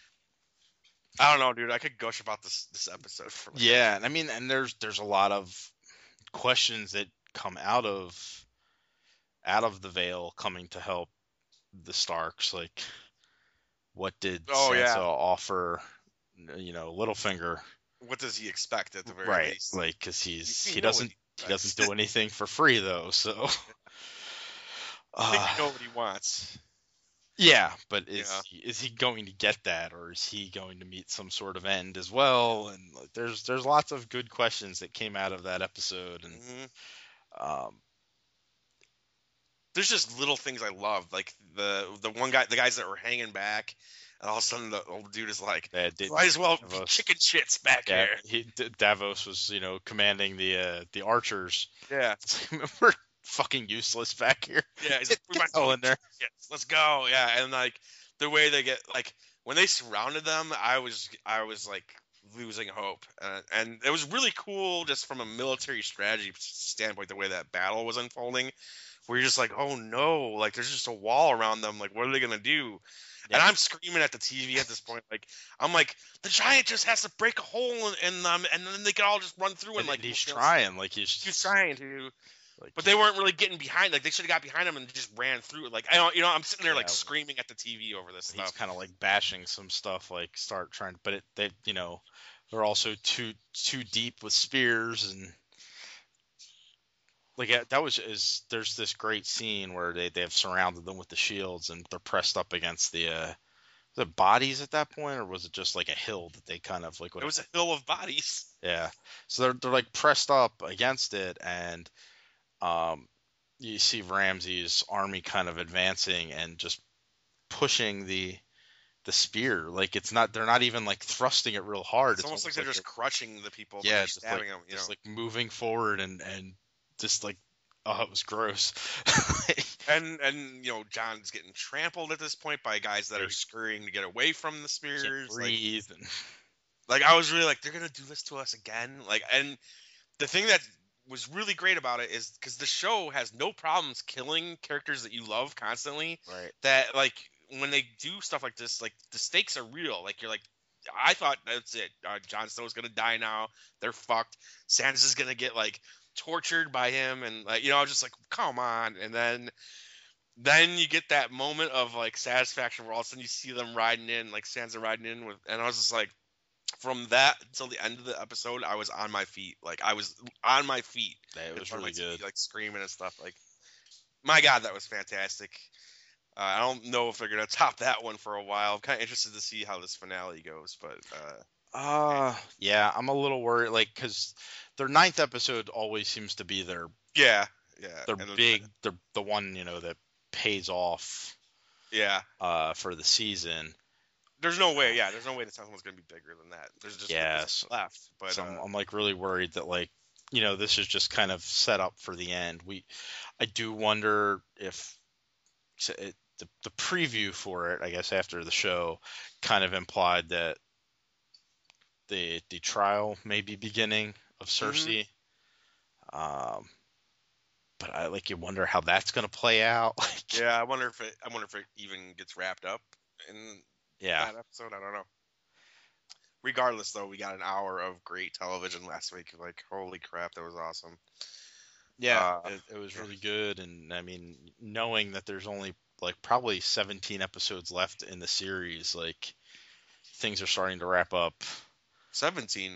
Speaker 1: I don't know, dude. I could gush about this this episode for like
Speaker 2: yeah. And I mean, and there's there's a lot of questions that come out of out of the Vale coming to help the Starks. Like, what did
Speaker 1: Oh,
Speaker 2: Sansa
Speaker 1: yeah.
Speaker 2: offer? You know, Littlefinger.
Speaker 1: what does he expect at the very
Speaker 2: Right,
Speaker 1: least?
Speaker 2: like, because he's
Speaker 1: You- you
Speaker 2: he
Speaker 1: know what
Speaker 2: doesn't
Speaker 1: he
Speaker 2: he doesn't
Speaker 1: expects.
Speaker 2: do anything for free though. So,
Speaker 1: I think
Speaker 2: uh,
Speaker 1: you know what he wants.
Speaker 2: yeah, but is
Speaker 1: Yeah.
Speaker 2: he, is he going to get that, or is he going to meet some sort of end as well? And like, there's there's lots of good questions that came out of that episode, and
Speaker 1: hmm
Speaker 2: um,
Speaker 1: There's just little things I love, like the the one guy, the guys that were hanging back, and all of a sudden the old dude is like,
Speaker 2: that did,
Speaker 1: might as well be
Speaker 2: Davos.
Speaker 1: chicken shits back
Speaker 2: yeah,
Speaker 1: here.
Speaker 2: he, D- Davos was you know commanding the uh, the archers.
Speaker 1: Yeah,
Speaker 2: We're fucking useless back here.
Speaker 1: yeah. He's
Speaker 2: Get
Speaker 1: like, we might as
Speaker 2: the hell
Speaker 1: well
Speaker 2: in there.
Speaker 1: Yes, let's go. Yeah, and like the way they get like when they surrounded them, I was I was like losing hope, uh, and it was really cool just from a military strategy standpoint the way that battle was unfolding. Where you're just like, oh no, like there's just a wall around them. Like, what are they gonna do?
Speaker 2: Yeah.
Speaker 1: And I'm screaming at the T V at this point. Like, I'm like, the giant just has to break a hole in, in them, and then they can all just run through. And,
Speaker 2: And
Speaker 1: like,
Speaker 2: he's
Speaker 1: you know,
Speaker 2: trying, like he's
Speaker 1: he's trying to,
Speaker 2: like,
Speaker 1: but they weren't really getting behind. Like, they should have got behind him and just ran through. Like, I don't, you know, I'm sitting there like
Speaker 2: Yeah.
Speaker 1: screaming at the T V over this
Speaker 2: he's
Speaker 1: stuff.
Speaker 2: kind of like bashing some stuff, like start trying, but it they you know they're also too too deep with spears and. Like yeah, that was is there's this great scene where they, they have surrounded them with the shields and they're pressed up against the uh the bodies at that point, or was it just like a hill that they kind of like
Speaker 1: It was a hill of bodies.
Speaker 2: yeah, so they're they're like pressed up against it, and um you see Ramsay's army kind of advancing and just pushing the the spear, like it's not they're not even like thrusting it real hard.
Speaker 1: It's, it's almost like they're just crushing the people.
Speaker 2: Yeah,
Speaker 1: just stabbing
Speaker 2: like,
Speaker 1: them. You
Speaker 2: just
Speaker 1: know?
Speaker 2: like moving forward and and just like oh, it was gross.
Speaker 1: and and you know John's getting trampled at this point by guys that are scurrying to get away from the spears.
Speaker 2: Can't breathe.
Speaker 1: Like,
Speaker 2: and...
Speaker 1: like I was really like, they're gonna do this to us again. Like, and the thing that was really great about it is because the show has no problems killing characters that you love constantly.
Speaker 2: Right.
Speaker 1: That like when they do stuff like this, like the stakes are real. Like you're like, I thought that's it. Uh, Jon Snow's gonna die now. They're fucked. Sansa's gonna get like tortured by him, and like you know, I was just like, come on. And then, then you get that moment of like satisfaction where all of a sudden you see them riding in, like Sansa riding in with, and I was just like, from that until the end of the episode, I was on my feet. Like I was on my feet.
Speaker 2: Yeah, it was
Speaker 1: really
Speaker 2: good.
Speaker 1: T V, like screaming and stuff. Like, my God, that was fantastic. Uh, I don't know if they're gonna top that one for a while. I'm kind of interested to see how this finale goes, but uh,
Speaker 2: uh yeah, I'm a little worried, like because their ninth episode always seems to be their
Speaker 1: yeah, yeah,
Speaker 2: their
Speaker 1: and
Speaker 2: big, the the one you know that pays off.
Speaker 1: Yeah.
Speaker 2: Uh, for the season.
Speaker 1: There's no way. Yeah, there's no way the second one's gonna be bigger than that. There's just
Speaker 2: yeah,
Speaker 1: there's
Speaker 2: so,
Speaker 1: left. But
Speaker 2: so
Speaker 1: uh,
Speaker 2: I'm, I'm like really worried that like you know this is just kind of set up for the end. We, I do wonder if it, the the preview for it, I guess after the show, kind of implied that the the trial may be beginning of Cersei. Mm-hmm. Um, but I like you wonder how that's gonna play out. Like,
Speaker 1: yeah, I wonder if it. I wonder if it even gets wrapped up in
Speaker 2: yeah.
Speaker 1: that episode. I don't know. Regardless, though, we got an hour of great television last week. Like, holy crap, that was awesome.
Speaker 2: Yeah,
Speaker 1: uh,
Speaker 2: it, it was really good, and I mean, knowing that there's only like probably seventeen episodes left in the series, like things are starting to wrap up.
Speaker 1: seventeen.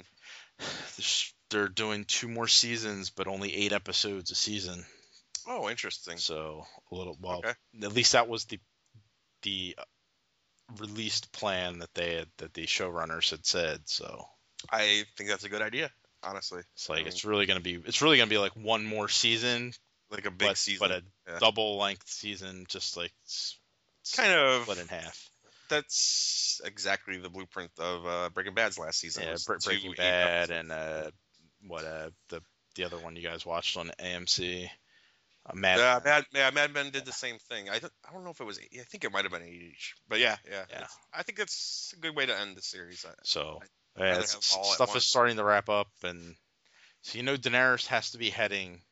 Speaker 2: They're doing two more seasons, but only eight episodes a season.
Speaker 1: Oh, interesting.
Speaker 2: So a little well,
Speaker 1: okay.
Speaker 2: At least that was the the released plan that they had, that the showrunners had said. So
Speaker 1: I think that's a good idea. Honestly,
Speaker 2: it's like
Speaker 1: I mean,
Speaker 2: it's really gonna be it's really gonna be like one more season,
Speaker 1: like a big
Speaker 2: but,
Speaker 1: season,
Speaker 2: but a
Speaker 1: yeah.
Speaker 2: double length season, just like it's, it's
Speaker 1: kind of
Speaker 2: split in half.
Speaker 1: That's exactly the blueprint of uh, Breaking Bad's last season.
Speaker 2: Yeah, Bre- Breaking Bad and uh, what uh, the the other one you guys watched on A M C. Uh, Mad,
Speaker 1: yeah, Mad, yeah, Mad Men did the same thing. I th- I don't know if it was. I think it might have been eight each. But yeah, yeah,
Speaker 2: yeah.
Speaker 1: I think that's a good way to end the series.
Speaker 2: So yeah, stuff is starting to wrap up, and so you know Daenerys has to be heading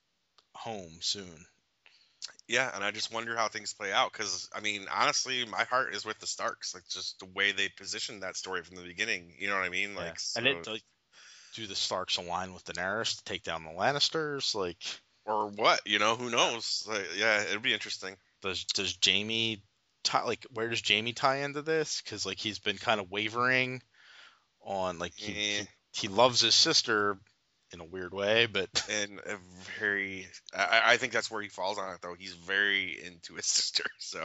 Speaker 2: home soon.
Speaker 1: Yeah, and I just wonder how things play out because I mean, honestly, my heart is with the Starks. Like just the way they positioned that story from the beginning. You know what I mean? Like,
Speaker 2: yeah.
Speaker 1: so...
Speaker 2: and it like, do the Starks align with Daenerys to take down the Lannisters? Like,
Speaker 1: or what? You know, who knows? Like, yeah, it'd be interesting.
Speaker 2: Does does Jaime tie, like where does Jaime tie into this? Because like he's been kind of wavering on like he,
Speaker 1: yeah.
Speaker 2: he he loves his sister in a weird way, but
Speaker 1: and a very I, I think that's where he falls on it though. He's very into his sister, so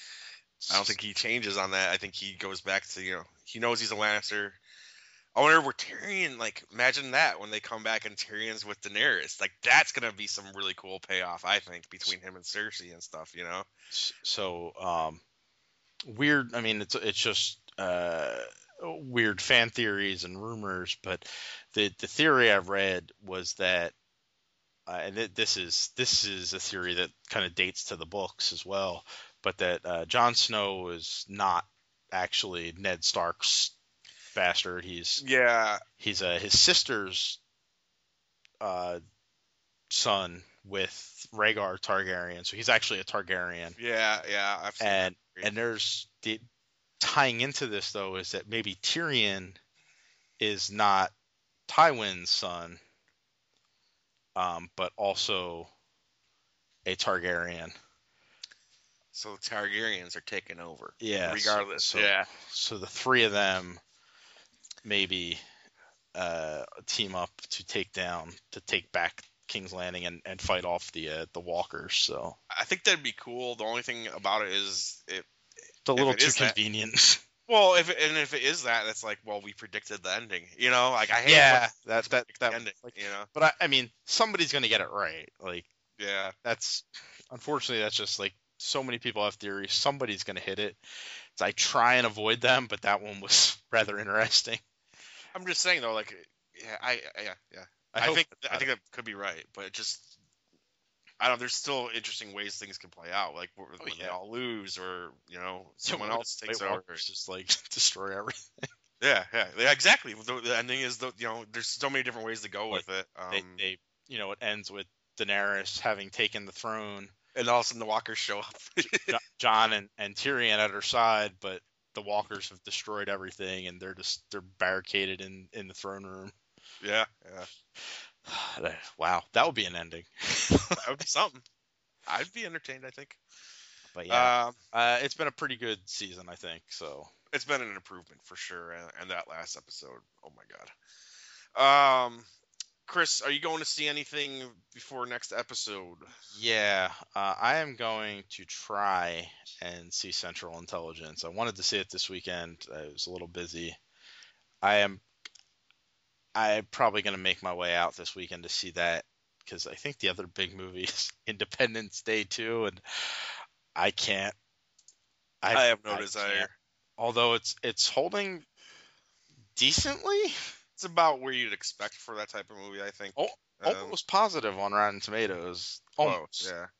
Speaker 1: I don't think he changes on that. I think he goes back to, you know, he knows he's a Lannister. I wonder where Tyrion, like, imagine that when they come back and Tyrion's with Daenerys. Like, that's going to be some really cool payoff, I think, between him and Cersei and stuff, you know?
Speaker 2: So, um, weird, I mean, it's it's just uh, weird fan theories and rumors, but the, the theory I've read was that, uh, and th- this is this is a theory that kind of dates to the books as well, but that uh, Jon Snow is not actually Ned Stark's bastard. He's
Speaker 1: Yeah,
Speaker 2: he's uh, his sister's uh, son with Rhaegar Targaryen, so he's actually a Targaryen.
Speaker 1: yeah, yeah. I've seen
Speaker 2: And
Speaker 1: that.
Speaker 2: and there's the tying into this though is that maybe Tyrion is not Tywin's son, um, but also a Targaryen.
Speaker 1: So the Targaryens are taking over.
Speaker 2: Yeah.
Speaker 1: Regardless.
Speaker 2: So,
Speaker 1: yeah.
Speaker 2: So the three of them maybe uh, team up to take down, to take back King's Landing and, and fight off the uh, the Walkers. So
Speaker 1: I think that'd be cool. The only thing about it is it.
Speaker 2: it's a little
Speaker 1: it
Speaker 2: too
Speaker 1: is that-
Speaker 2: convenient.
Speaker 1: Well, if it, and if it is that, it's like, well, we predicted the ending. You know, like I hate
Speaker 2: Yeah,
Speaker 1: when
Speaker 2: that that
Speaker 1: predict
Speaker 2: that.
Speaker 1: the ending.
Speaker 2: Like,
Speaker 1: You know.
Speaker 2: but I, I mean, somebody's gonna get it right. Like
Speaker 1: Yeah.
Speaker 2: that's unfortunately that's just like so many people have theories. Somebody's gonna hit it. So I try and avoid them, but that one was rather interesting.
Speaker 1: I'm just saying though, like, yeah, I, yeah, yeah.
Speaker 2: I,
Speaker 1: I,
Speaker 2: hope
Speaker 1: think
Speaker 2: that-
Speaker 1: I think that could be right, but it just I don't. There's still interesting ways things can play out, like when
Speaker 2: Oh,
Speaker 1: they
Speaker 2: yeah.
Speaker 1: all lose, or you know,
Speaker 2: someone
Speaker 1: someone else takes
Speaker 2: White
Speaker 1: over.
Speaker 2: Walkers just like destroy everything.
Speaker 1: Yeah, yeah, yeah, exactly. The, the ending is the you know, there's so many different ways to go
Speaker 2: Like,
Speaker 1: with it. Um,
Speaker 2: They, they, you know, it ends with Daenerys having taken the throne,
Speaker 1: and all of a sudden the walkers show up.
Speaker 2: Jo- Jon and, and Tyrion at her side, but the Walkers have destroyed everything, and they're just they're barricaded in, in the throne room.
Speaker 1: yeah, yeah,
Speaker 2: Wow, that would be an ending.
Speaker 1: that would be something. I'd be entertained. I think.
Speaker 2: But yeah,
Speaker 1: Um,
Speaker 2: uh, it's been a pretty good season, I think. So
Speaker 1: it's been an improvement for sure, and, and that last episode, oh my god. Um, Chris, are you going to see anything before next episode?
Speaker 2: yeah, uh, I am going to try and see Central Intelligence. I wanted to see it this weekend. I was a little busy. I am. I'm probably going to make my way out this weekend to see that because I think the other big movie is Independence Day too, and I can't.
Speaker 1: I, have no
Speaker 2: I
Speaker 1: desire.
Speaker 2: can't. Although it's it's holding decently,
Speaker 1: It's about where you'd expect for that type of movie, I think.
Speaker 2: Oh,
Speaker 1: Um,
Speaker 2: almost positive on Rotten Tomatoes. Almost.
Speaker 1: Close, yeah.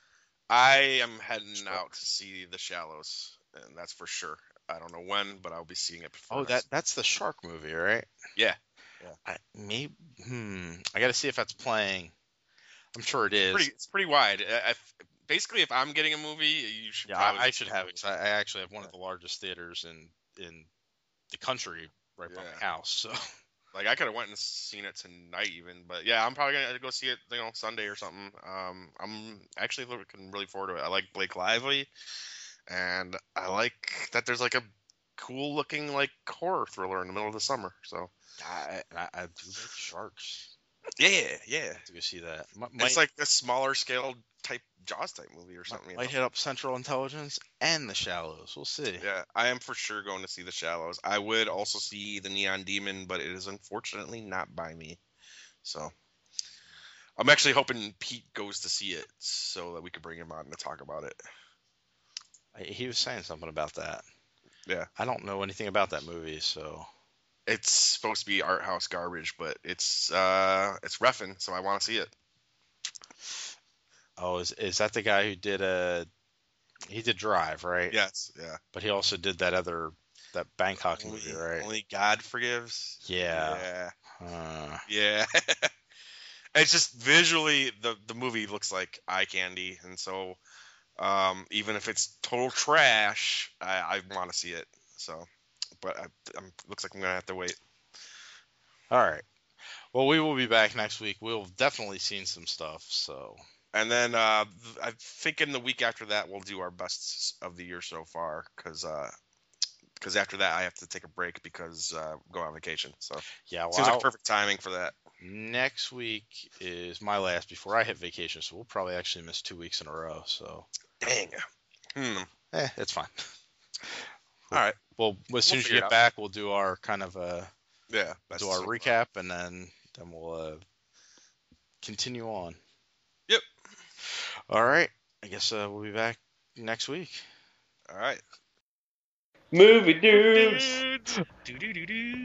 Speaker 1: I am heading
Speaker 2: Sure.
Speaker 1: out to see The Shallows, and that's for sure. I don't know when, but I'll be seeing it before.
Speaker 2: Oh, that
Speaker 1: next-
Speaker 2: that's the shark movie, right?
Speaker 1: Yeah.
Speaker 2: I maybe. Hmm. I got to see if that's playing. I'm sure it is.
Speaker 1: Pretty, it's pretty wide. Uh, If, basically, if I'm getting a movie, you should.
Speaker 2: Yeah,
Speaker 1: probably
Speaker 2: I, I
Speaker 1: be
Speaker 2: should
Speaker 1: getting
Speaker 2: have
Speaker 1: a
Speaker 2: it. 'Cause I, I actually have one of the largest theaters in in the country right by
Speaker 1: Yeah.
Speaker 2: my house. So
Speaker 1: movie. Like I could have went and seen it tonight, even. But yeah, I'm probably gonna go see it, you know, Sunday or something. Um, I'm actually looking really forward to it. I like Blake Lively, and I like that there's like a cool looking like horror thriller in the middle of the summer. So
Speaker 2: I I, I do like sharks.
Speaker 1: yeah, yeah.
Speaker 2: To go see that. M-
Speaker 1: It's
Speaker 2: might,
Speaker 1: like a smaller scale type Jaws type movie or something. you
Speaker 2: might
Speaker 1: know?
Speaker 2: hit up Central Intelligence and The Shallows. We'll see.
Speaker 1: Yeah, I am for sure going to see The Shallows. I would also see The Neon Demon, but it is unfortunately not by me. So I'm actually hoping Pete goes to see it so that we could bring him on to talk about it.
Speaker 2: I, he was saying something about that.
Speaker 1: Yeah.
Speaker 2: I don't know anything about that movie, so
Speaker 1: It's supposed to be art house garbage, but it's uh it's Refn, so I want to see it.
Speaker 2: oh, is is that the guy who did a? He did Drive, right?
Speaker 1: Yes, yeah.
Speaker 2: But he also did that other that Bangkok
Speaker 1: Only,
Speaker 2: movie, right?
Speaker 1: only God forgives.
Speaker 2: Yeah.
Speaker 1: Yeah.
Speaker 2: Uh,
Speaker 1: Yeah. It's just visually the the movie looks like eye candy, and so um, even if it's total trash, I, I want to see it. So, but I, I'm, looks like I'm gonna have to wait.
Speaker 2: all right. Well, we will be back next week. We'll have definitely seen some stuff. So
Speaker 1: And then uh, th- I think in the week after that we'll do our best of the year so far, because because after that I have to take a break because uh, go on vacation. So
Speaker 2: yeah, well,
Speaker 1: seems like
Speaker 2: I'll-
Speaker 1: perfect timing for that.
Speaker 2: next week is my last before I hit vacation, so we'll probably actually miss two weeks in a row. So
Speaker 1: Dang. Hmm.
Speaker 2: eh, it's fine.
Speaker 1: All right.
Speaker 2: Well, as soon as
Speaker 1: figure
Speaker 2: you
Speaker 1: it
Speaker 2: get
Speaker 1: out.
Speaker 2: back, we'll do our kind of uh
Speaker 1: Yeah. best
Speaker 2: do our
Speaker 1: so far.
Speaker 2: recap, and then then we'll uh, continue on.
Speaker 1: Yep.
Speaker 2: All right. I guess uh, we'll be back next week.
Speaker 1: All right.
Speaker 3: Movie dudes.
Speaker 1: Do do do do.